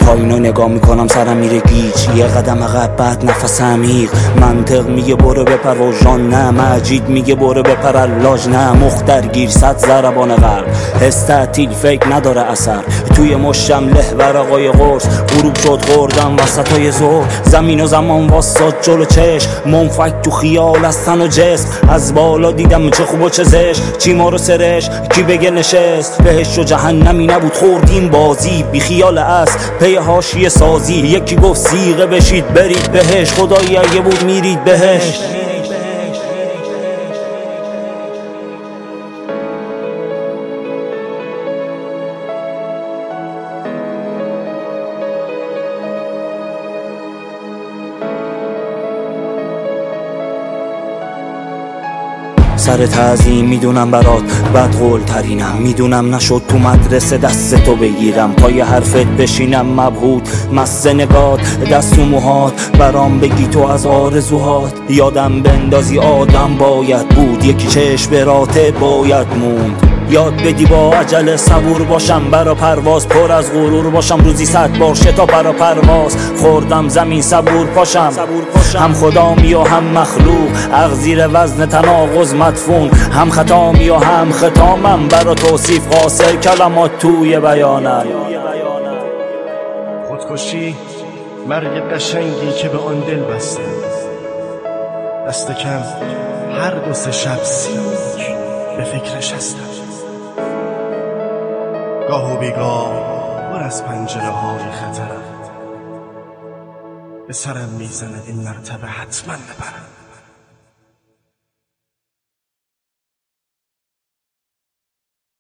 پایینو نگاه میکنم سرم میره گیج، یه قدم عقب بعد نفس عمیق. منطق میگه برو بپر و جان نه، مجید میگه برو بپر اللاج نه. مخترگیر صد ضربان قلب، حس تعطیل فکر نداره اثر. توی مشتم له ورقای قرص، غروب شد خوردم وسطای ظهر. زمین و زمان واساد جلو چشم، منفک تو خیال از تن و جسم. از بالا دیدم چه خوب و چه زشت، چی ما رو سرش کی بگه نشست. بهش و جهنمی نبود خوردیم بازی، بی خیال است پی حاشیه سازی. یکی گفت سیغه بشید برید بهش، خدایی اگه بود میرید بهش. سر تعظیم میدونم برات بد قول ترینم، میدونم نشد تو مدرسه دست تو بگیرم. پای حرفت بشینم مبهوت مست نگات، دست تو موهات برام بگی تو از آرزوهات. یادم بندازی آدم باید بود، یکی چشم براته باید موند. یاد بدی با عجله صبور باشم، برا پرواز پر از غرور باشم. روزی 100 بار شتاب برا پرواز خوردم زمین صبور پاشم. هم خدامی و هم مخلوق، عقل زیر وزن تناقض مدفون. هم خطامی و هم ختامم، برا توصیف قاصر کلمات توی بیانم. خودکشی مرگ قشنگی که به آن دل بسته، دست کم هر 2-3 شب سیک به فکرش هستم. گاه و بیگاه پر از پنجره های خطرم، به سرم میزنه این مرتبه حتما ببرم.